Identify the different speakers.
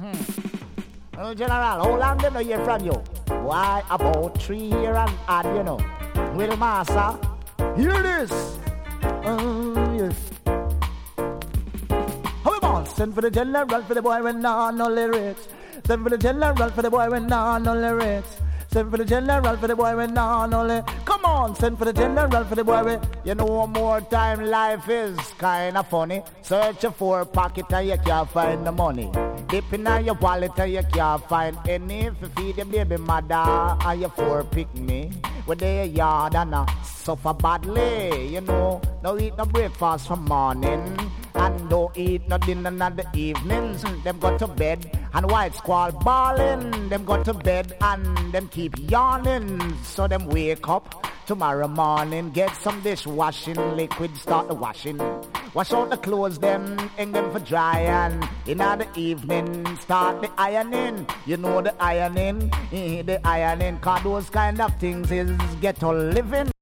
Speaker 1: Well, General, how long them no hear from you? Why, about 3 years and odd, you know. Well, Master, hear this. Yes. How about send for the general for the boy when no lyrics. Send for the general for the boy when no lyrics. Send for the general for the boy when no lyrics. Come on, send for the general for the boy when. You know one more time life is kinda funny. Search for a pocket and you can't find the money. Dip in your wallet and you can't find any. If you feed the baby mother and you for pick me. When they yard and suffer badly, you know. No eat no breakfast from morning. And don't eat no dinner in the evenings. Them go to bed and white squall bawling. Them go to bed and them keep yawning. So them wake up tomorrow morning, get some dishwashing liquid, start the washing. Wash out the clothes, them, hang them for drying. In the evening, start the ironing. You know the ironing, cause those kind of things is ghetto living.